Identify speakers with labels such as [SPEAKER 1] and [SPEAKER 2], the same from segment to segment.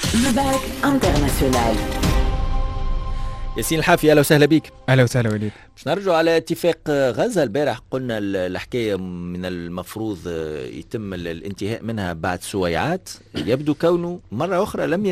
[SPEAKER 1] Lebac International.
[SPEAKER 2] ياسين الحافي، اهلا وسهلا بك.
[SPEAKER 3] اهلا وسهلا وليد.
[SPEAKER 2] باش نرجعوا على اتفاق غزه. البارح قلنا الحكايه من المفروض يتم الانتهاء منها بعد سويعات، يبدو كونه مره اخرى لم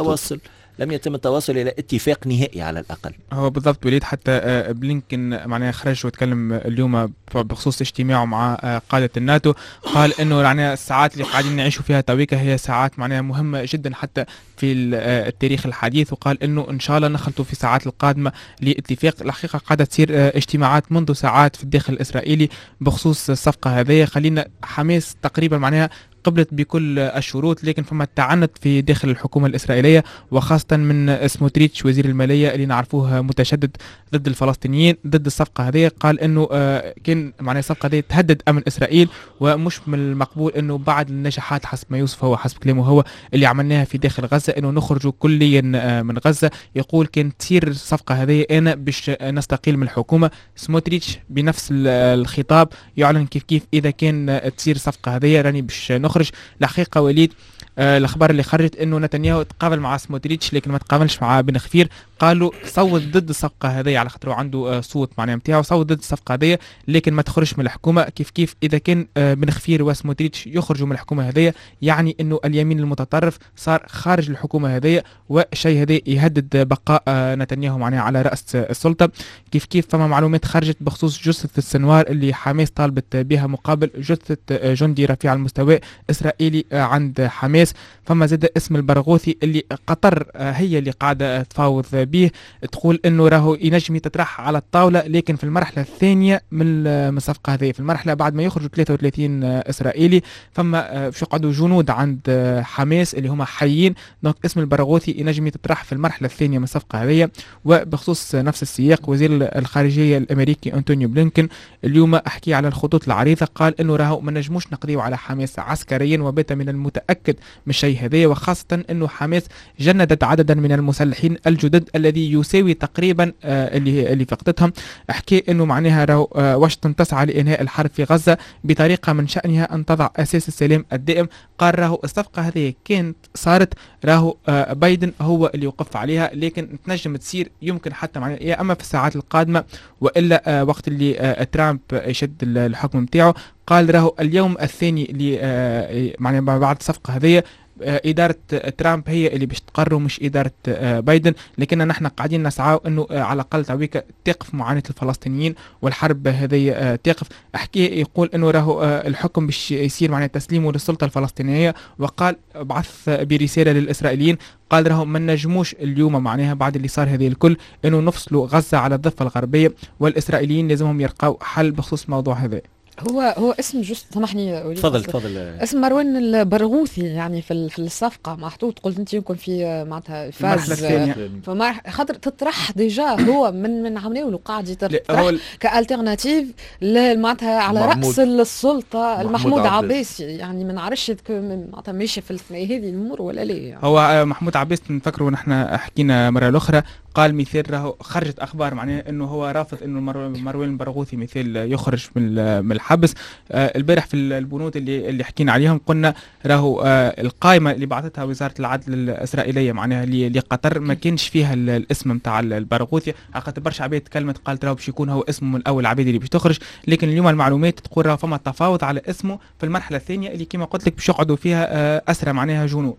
[SPEAKER 2] يتم التواصل الى اتفاق نهائي على الاقل.
[SPEAKER 3] هو بالضبط وليد، حتى بلينكن معناها خرج وتكلم اليوم بخصوص اجتماعه مع قادة الناتو، قال انه يعني الساعات اللي قاعدين نعيشوا فيها تويكا هي ساعات معناها مهمة جدا حتى في التاريخ الحديث، وقال انه ان شاء الله نخلطوا في الساعات القادمة لاتفاق. الحقيقة قاعدة تصير اجتماعات منذ ساعات في الداخل الاسرائيلي بخصوص الصفقة هذه. خلينا حماس تقريبا معناها قبلت بكل الشروط، لكن فما تعنت في داخل الحكومة الإسرائيلية وخاصة من سموتريتش وزير المالية اللي نعرفوه متشدد ضد الفلسطينيين ضد الصفقة هذه. قال انه كان معناها الصفقة هذه تهدد امن اسرائيل، ومش من المقبول انه بعد النجاحات حسب ما يوصف هو حسب كلامه هو اللي عملناها في داخل غزة انه نخرجوا كليا من غزة. يقول كان تصير الصفقة هذه انا باش نستقيل من الحكومة. سموتريتش بنفس الخطاب يعلن كيف اذا كان تصير الصفقة هذه راني باش نخرج. الحقيقة وليد الاخبار اللي خرجت انه نتنياهو تقابل مع سموتريتش لكن ما تقابلش مع بن غفير. قالوا صوت ضد الصفقه هذه على خاطر عنده صوت معناها نتاعو، صوت ضد الصفقه هذه لكن ما تخرجش من الحكومه. كيف اذا كان بن غفير وسموتريتش يخرجوا من الحكومه هذه يعني انه اليمين المتطرف صار خارج الحكومه هذه، والشيء هذا يهدد بقاء نتنياهو معناها على راس السلطه. كيف فما معلومات خرجت بخصوص جثه السنوار اللي حماس طالبت بها مقابل جثه جندي رفيع المستوى اسرائيلي عند حماس. فما زاد اسم البرغوثي اللي قطر هي اللي قاعده تفاوض به، تقول انه راهو ينجم يتطرح على الطاوله لكن في المرحله الثانيه من الصفقه هذه، في المرحله بعد ما يخرجوا 33 اسرائيلي فما باش يقعدوا جنود عند حماس اللي هما حيين. دونك اسم البرغوثي ينجم يتطرح في المرحله الثانيه من الصفقه هذه. وبخصوص نفس السياق وزير الخارجيه الامريكي انتونيو بلينكن اليوم احكي على الخطوط العريضه، قال انه راهو ما نجموش نقضيو على حماس عسكريا، وبات من المتاكد من الشيء هذا، وخاصه انه حماس جندت عددا من المسلحين الجدد الذي يساوي تقريبا اللي فقدتهم. احكي انه معناها راهو واشنطن تسعى لانهاء الحرب في غزه بطريقه من شانها ان تضع اساس السلام الدائم. قال راهو الصفقه هذه كانت صارت راهو بايدن هو اللي يوقف عليها، لكن تنجم تصير يمكن حتى معناها يا اما في الساعات القادمه والا وقت اللي ترامب يشد الحكم نتاعو. قال راهو اليوم الثاني اللي معناها بعد الصفقه هذه إدارة ترامب هي اللي باش تقرر مش إدارة بايدن، لكن نحن قاعدين نسعى أنه على الأقل تويكا تقف معاناة الفلسطينيين والحرب هذه تقف. أحكي يقول أنه راهو الحكم باش يصير معناه تسليمه للسلطة الفلسطينية، وقال بعث برسالة للإسرائيليين قال راهم ما نجموش اليوم معناها بعد اللي صار هذه الكل انه نفصلوا غزة على الضفة الغربية، والإسرائيليين لازمهم يلقاو حل بخصوص الموضوع هذا.
[SPEAKER 4] هو اسم سامحني
[SPEAKER 2] تفضل
[SPEAKER 4] اسم مروان البرغوثي يعني في الصفقه محطوط، قلت انت يمكن في معناتها فاز فما خاطر تطرح ديجا هو من عملوا له قاعد يطرح كالترناتيف معناتها على راس السلطه محمود عباس. يعني ما نعرفش معناتها ماشي في هذه الامور ولا لا يعني.
[SPEAKER 3] هو محمود عباس نفكروا نحن حكينا مره الاخرى قال مثال راهو خرجت اخبار معناها انه هو رافض انه مروان البرغوثي مثال يخرج من الحبس. البارح في البنود اللي حكينا عليهم قلنا راهو القائمه اللي بعثتها وزاره العدل الاسرائيليه معناها لقطر ما كانش فيها الاسم نتاع البرغوثي. خاطر برشا عباد تكلمت قالت راهو باش يكون هو اسمه من اول العباد اللي باش تخرج، لكن اليوم المعلومات تقول راهو فما تفاوض على اسمه في المرحله الثانيه اللي كما قلت لك باش يقعدوا فيها اسرى معناها جنود.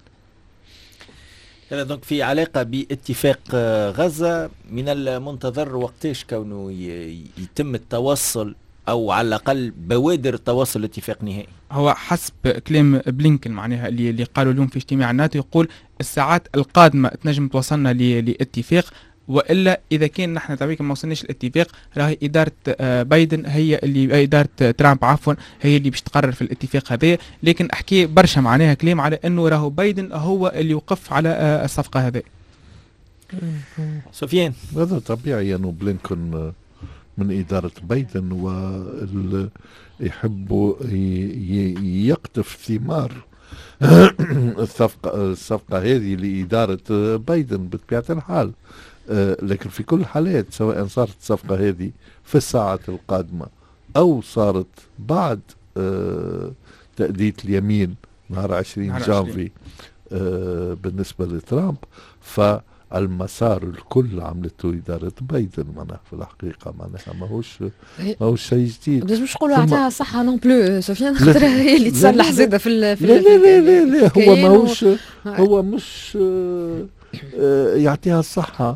[SPEAKER 2] دونك في علاقة باتفاق غزة من المنتظر وقتاش كونه يتم التوصل أو على الأقل بوادر التوصل لاتفاق نهائي؟
[SPEAKER 3] هو حسب كلام بلينكن معناها اللي قالوا اليوم في اجتماع الناتو، يقول الساعات القادمة تنجم توصلنا لاتفاق، والا اذا كان نحن تويك ما وصلناش الاتفاق راهي اداره بايدن هي اللي اداره ترامب عفوا هي اللي باش تقرر في الاتفاق هذا. لكن احكي برشا معناها كلام على انه راهو بايدن هو اللي يوقف على الصفقه هذه.
[SPEAKER 2] سفيان،
[SPEAKER 5] هذا طبيعي انه بلينكن من اداره بايدن ويحبوا يقطف ثمار الصفقه هذه لاداره بايدن بطبيعه الحال. لكن في كل الحالات سواء صارت الصفقة هذه في الساعات القادمة أو صارت بعد تأدية اليمين نهار 20 جانفي بالنسبة لترامب، فالمسار الكل عملته إدارة بايدن معناها في الحقيقة، معناها ماهوش شيء جديد.
[SPEAKER 4] مش نقولوا عطاها صحة نون بلو سفيان، خاطر هي اللي تصلح زادة في
[SPEAKER 5] لا لا لا لا هو ماهوش هو مش يعطيها الصحة،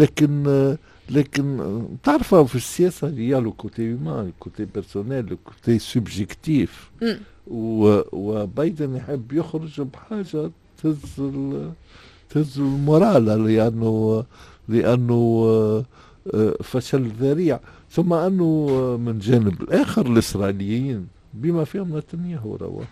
[SPEAKER 5] لكن تعرفوا في السياسة هي لو كوتي هيومان، لو كوتي بيرسونيل، لو كوتي سوبجيكتيف، وبايدن يحب يخرج بحاجة تهز المورال، لأنه فشل ذريع. ثم أنه من جانب الآخر الإسرائيليين بما فيهم نتنياهو روا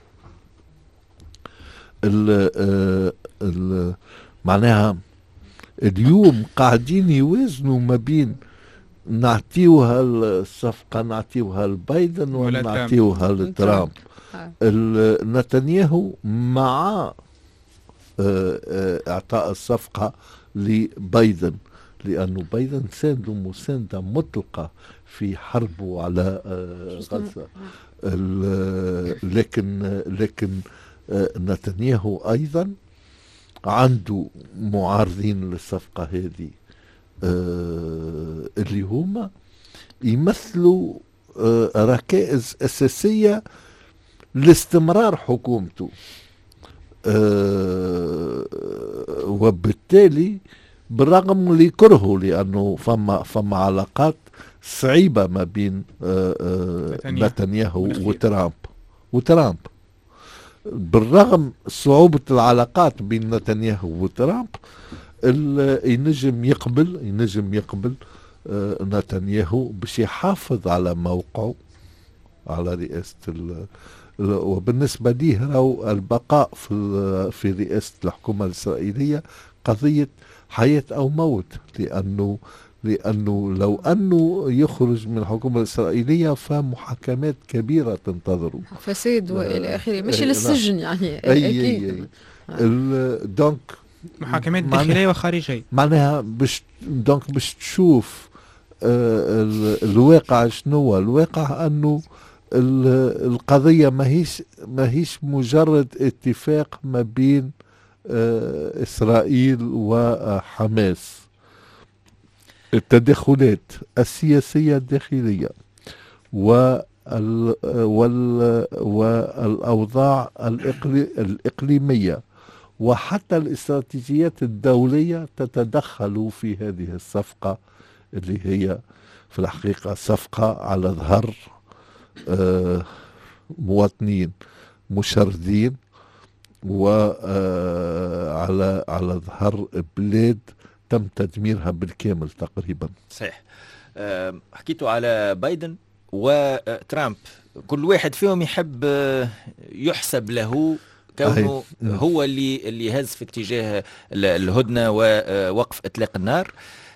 [SPEAKER 5] معناها اليوم قاعدين يوازنوا ما بين نعطيوها الصفقة نعطيوها لبايدن ولا نعطيوها لترامب. نتنياهو مع اعطاء الصفقة لبايدن، لأنه بايدن ساند مساندة مطلقة في حربه على غزة. لكن نتنياهو أيضا عنده معارضين للصفقة هذه، اللي هما يمثلوا ركائز أساسية لاستمرار حكومته، وبالتالي بالرغم اللي كرهه، لأنه فما علاقات صعيبة ما بين نتنياهو وترامب. بالرغم صعوبة العلاقات بين نتنياهو وترامب، ينجم يقبل نتنياهو باش يحافظ على موقعه على رئاسة وبالنسبة ليه راهو البقاء في رئاسة الحكومة الإسرائيلية قضية حياة أو موت، لأنه لو أنه يخرج من الحكومة الإسرائيلية فمحاكمات كبيرة تنتظره،
[SPEAKER 4] فساد وإلى آخره، مش للسجن يعني. أكيد.
[SPEAKER 5] دونك
[SPEAKER 3] محاكمات داخلية وخارجية،
[SPEAKER 5] معناها باش تشوف الواقع شنو. الواقع أنه القضية ماهيش مجرد اتفاق ما بين إسرائيل وحماس. التدخلات السياسية الداخلية والأوضاع الإقليمية وحتى الاستراتيجيات الدولية تتدخل في هذه الصفقة، اللي هي في الحقيقة صفقة على ظهر مواطنين مشردين، وعلى ظهر بلاد تم تدميرها بالكامل تقريبا.
[SPEAKER 2] صحيح. حكيتوا على بايدن وترامب، كل واحد فيهم يحب يحسب له كونه هو اللي هز في اتجاه الهدنة ووقف إطلاق النار.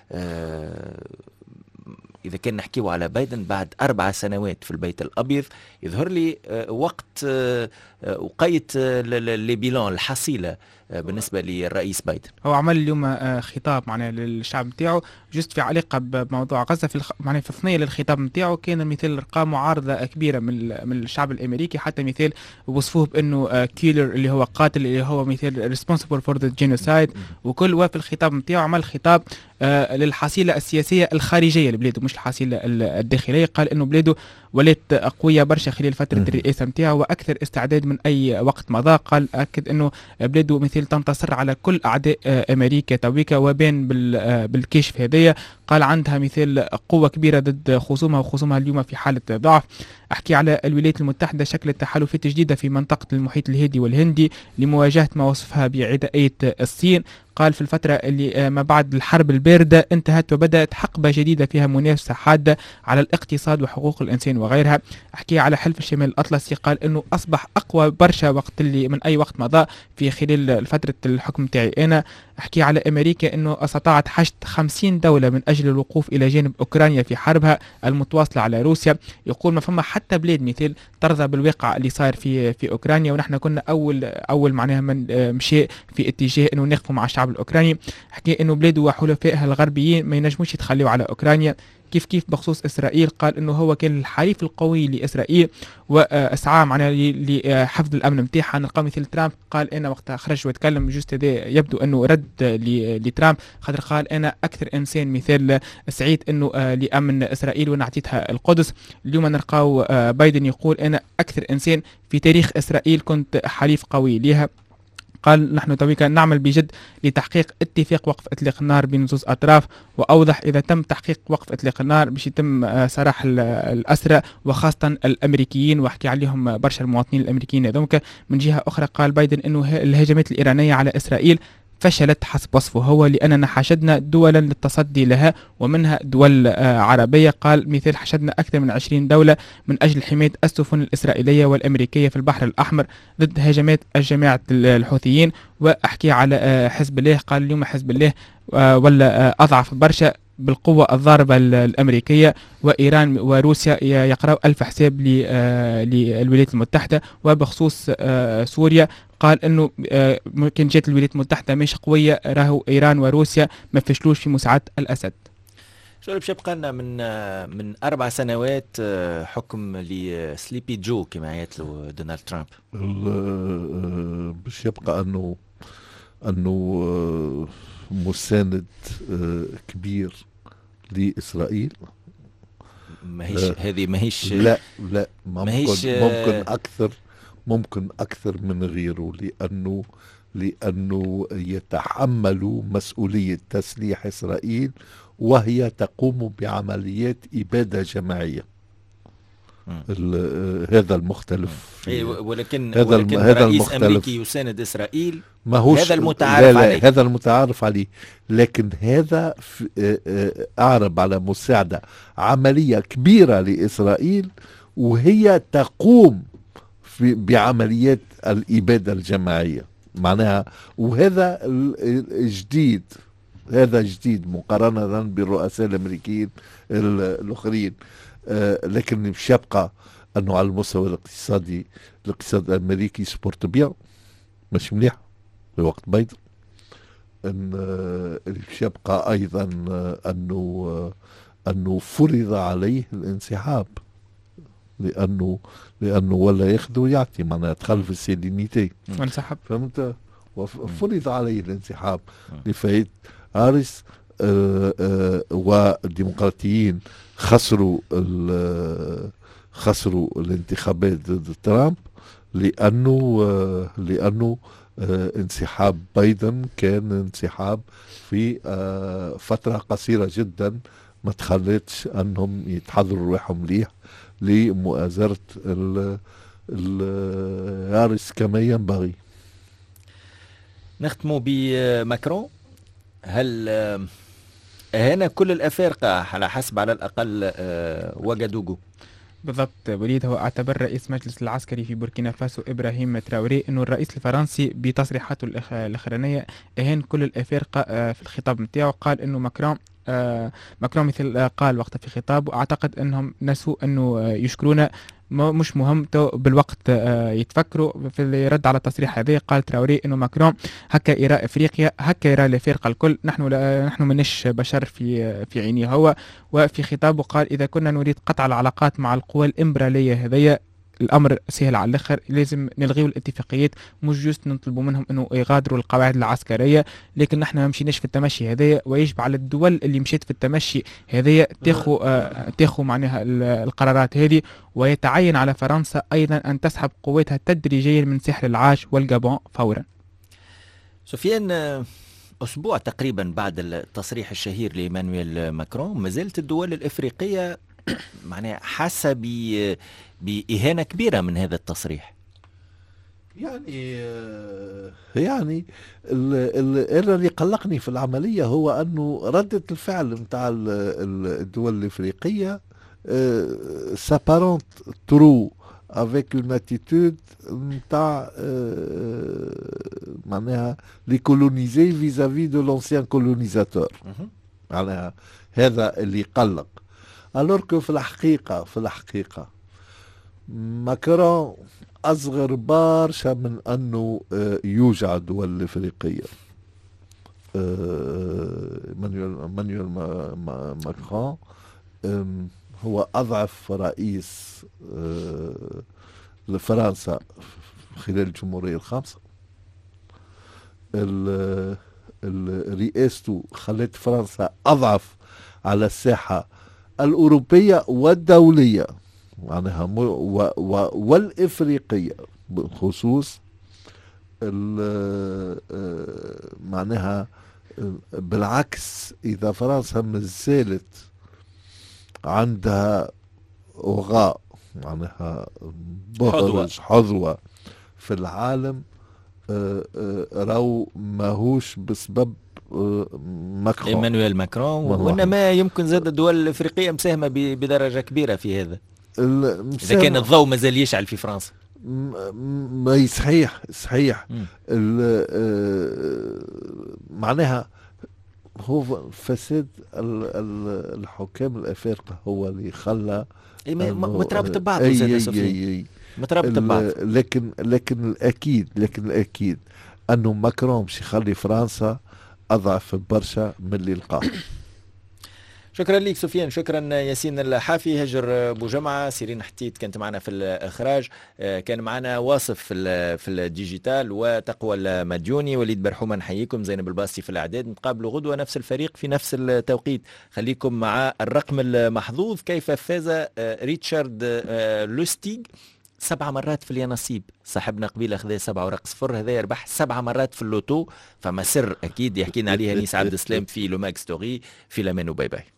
[SPEAKER 2] إذا كان نحكيه على بايدن بعد 4 سنوات في البيت الأبيض، يظهر لي وقت وقيت لبيلان الحصيلة بالنسبة للرئيس بايدن.
[SPEAKER 3] هو عمل اليوم خطاب معناه للشعب نتاعو جست في علاقة بموضوع غزة، معناه في الثنية للخطاب نتاعو كان مثال أرقام معارضة كبيرة من الشعب الأمريكي، حتى مثال وصفوه بأنه كيلر اللي هو قاتل، اللي هو مثال responsible for the genocide وكل. وفي الخطاب نتاعو عمل خطاب للحصيلة السياسية الخارجية لبلاده مش الحصيلة الداخلية. قال أنه بلاده ولات قوية برشا خلال فترة الرئاسة نتاعو وأكثر استعداد من أي وقت مضى. قال أكد أنه بلاده مثل تنتصر على كل أعداء أمريكا تويكا وبين بالكشف هدايا. قال عندها مثل قوة كبيرة ضد خصومها اليوم في حالة ضعف. أحكي على الولايات المتحدة شكلت تحالفات جديدة في منطقة المحيط الهادي والهندي لمواجهة ما وصفها بعدائية الصين. قال في الفترة اللي ما بعد الحرب الباردة انتهت وبدأت حقبة جديدة فيها منافسة حادة على الاقتصاد وحقوق الإنسان وغيرها. أحكي على حلف الشمال الأطلسي، قال أنه أصبح أقوى برشا وقت اللي من أي وقت مضى في خلال فترة الحكم تاعي أنا. أحكي على أمريكا أنه استطاعت حشد 50 دولة من أجل الوقوف إلى جانب أوكرانيا في حربها المتواصلة على روسيا. يقول ما فما حتى بلاد مثل ترضى بالواقع اللي صار في أوكرانيا، ونحن كنا أول معناها من مشي في اتجاه أنه نقف مع الشعب الشعب الأوكراني. حكى أنه بلاده وحلفائها الغربيين ما ينجموش يتخلوا على أوكرانيا. كيف بخصوص إسرائيل قال أنه هو كان الحليف القوي لإسرائيل وأسعى معنا لحفظ الأمن متاعها. نلقى مثل ترامب قال أنا وقتها خرج وتكلم جوست هذا يبدو أنه رد لترامب، خاطر قال أنا أكثر إنسان مثال سعيد أنه لأمن إسرائيل وأنا أعطيتها القدس. اليوم نلقاو بايدن يقول أنا أكثر إنسان في تاريخ إسرائيل كنت حليف قوي لها. قال نحن تويكا نعمل بجد لتحقيق اتفاق وقف اطلاق النار بين زوز اطراف، واوضح اذا تم تحقيق وقف اطلاق النار باش يتم سراح الاسرى وخاصه الامريكيين، وحكي عليهم برشا المواطنين الامريكيين هذوك. من جهه اخرى قال بايدن انه الهجمات الايرانيه على اسرائيل فشلت حسب وصفه هو لأننا حشدنا دولا للتصدي لها ومنها دول عربية. قال مثال حشدنا أكثر من 20 دولة من أجل حماية السفن الإسرائيلية والأمريكية في البحر الأحمر ضد هجمات الجماعة الحوثيين. وأحكي على حزب الله، قال اليوم حزب الله ولا أضعف برشا بالقوة الضاربة الأمريكية، وإيران وروسيا يقرأوا 1000 حساب للولايات المتحدة. وبخصوص سوريا قال انه ممكن جات الولايات المتحدة مش قوية، راهو ايران وروسيا ما فشلوش في مساعدة الاسد.
[SPEAKER 2] شو باش يبقى لنا من 4 سنوات حكم لسليبي جو كما عيط دونالد ترامب؟
[SPEAKER 5] باش يبقى انه مساند كبير لاسرائيل.
[SPEAKER 2] ماهيش هذه ماهيش
[SPEAKER 5] لا ممكن أكثر من غيره، لأنه يتحمل مسؤولية تسليح إسرائيل وهي تقوم بعمليات إبادة جماعية. هذا المختلف.
[SPEAKER 2] ولكن رئيس أمريكي يساند إسرائيل هذا المتعارف عليه.
[SPEAKER 5] هذا المتعارف عليه، لكن هذا أعرب على مساعدة عملية كبيرة لإسرائيل وهي تقوم بعمليات الإبادة الجماعية معناها. وهذا جديد، هذا جديد مقارنة بالرؤساء الأمريكيين الآخرين. لكن مش يبقى أنه على المستوى الاقتصادي الاقتصاد الأمريكي سبورت بيان مش مليح في وقت بايدن. مش يبقى أيضا أنه فرض عليه الانسحاب، لأنه ولا ياخذ ويعطي، معناها دخل في السيلينيتي
[SPEAKER 3] وانسحب،
[SPEAKER 5] فهمت؟ وفرض عليه الانسحاب لفايت هاريس. والديمقراطيين خسروا الانتخابات ضد ترامب لأنه انسحاب بايدن كان انسحاب في فترة قصيرة جدا، ما تخلتش أنهم يتحضروا روحهم مليح لمؤازرة هاريس كما ينبغي.
[SPEAKER 2] نختموا بماكرون. هل هنا كل الأفارقة على حسب على الأقل وغادوغو؟
[SPEAKER 3] بالضبط وليد، هو اعتبر رئيس مجلس العسكري في بوركينا فاسو إبراهيم تراوري أنه الرئيس الفرنسي بتصريحاته الأخرانية أهان كل الأفارقة في الخطاب نتاعو. قال أنه ماكرون مثل قال وقت في خطابه أعتقد أنهم نسوا أنه يشكرونا، مش مهم بالوقت يتفكروا. في اللي رد على التصريح هذا قال تراوري انه ماكرون هكا يرى افريقيا، هكا يرى الافارقه الكل، نحن منش بشر في عينيه هو. وفي خطابه قال اذا كنا نريد قطع العلاقات مع القوى الامبراليه هذيا الامر سهل على الاخر، لازم نلغيو الاتفاقيات، مش جوست نطلبوا منهم انه يغادروا القواعد العسكريه. لكن نحن ما مشيناش في التمشي هذايا، ويجب على الدول اللي مشيت في التمشي هذايا تاخذ معناها القرارات هذه. ويتعين على فرنسا ايضا ان تسحب قوتها تدريجيا من ساحل العاج والجابون فورا.
[SPEAKER 2] سفيان، اسبوع تقريبا بعد التصريح الشهير لإيمانويل ماكرون ما زالت الدول الافريقيه معناها حاسه بإهانة كبيرة من هذا التصريح.
[SPEAKER 5] يعني اللي قلقني في العملية هو أنه ردة الفعل متاع الدول الإفريقية s'apparente trop avec une attitude متاع معناها les colonisés vis-à-vis de l'ancien colonisateur. معناها هذا اللي يقلق. ألورك في الحقيقة ماكرون أصغر برشا من أنه يوجع الدول الإفريقية. مانويل ماكرون هو أضعف رئيس لفرنسا خلال الجمهورية الخامسة. رئاسته خلت فرنسا أضعف على الساحة الأوروبية والدولية معناها والإفريقية بخصوص معناها. بالعكس إذا فرنسا مازالت عندها أوغاء معناها حظوة في العالم راو ماهوش بسبب ماكرون
[SPEAKER 2] إيمانويل ماكرون، وإنما يمكن زاد الدول الإفريقية مساهمة بدرجة كبيرة في هذا إذا كان الضوء مازال يشعل في فرنسا.
[SPEAKER 5] ما صحيح معناها هو فساد الحكام الأفارقة هو اللي خلى
[SPEAKER 2] مترابط ببعض مترابط ببعض.
[SPEAKER 5] لكن الأكيد أنه ماكرون باش يخلي فرنسا أضعف برشا من اللي لقاه.
[SPEAKER 2] شكرا لك سفيان، شكرا ياسين الحافي، هجر بوجمعة، سيرين حتيت كانت معنا في الإخراج، كان معنا واصف في الديجيتال، وتقوى المديوني، وليد برحومة نحييكم، زينب الباستي في الإعداد. نتقابلوا غدوة نفس الفريق في نفس التوقيت. خليكم مع الرقم المحظوظ، كيف فاز ريتشارد لوستيغ 7 مرات في اليانصيب. صاحبنا قبيل أخذ 7 ورق صفر، هذا يربح 7 مرات في اللوتو، فما سر أكيد يحكينا عليها نيس عبد السلام في لوماك ستوري. في الأمان وباي باي.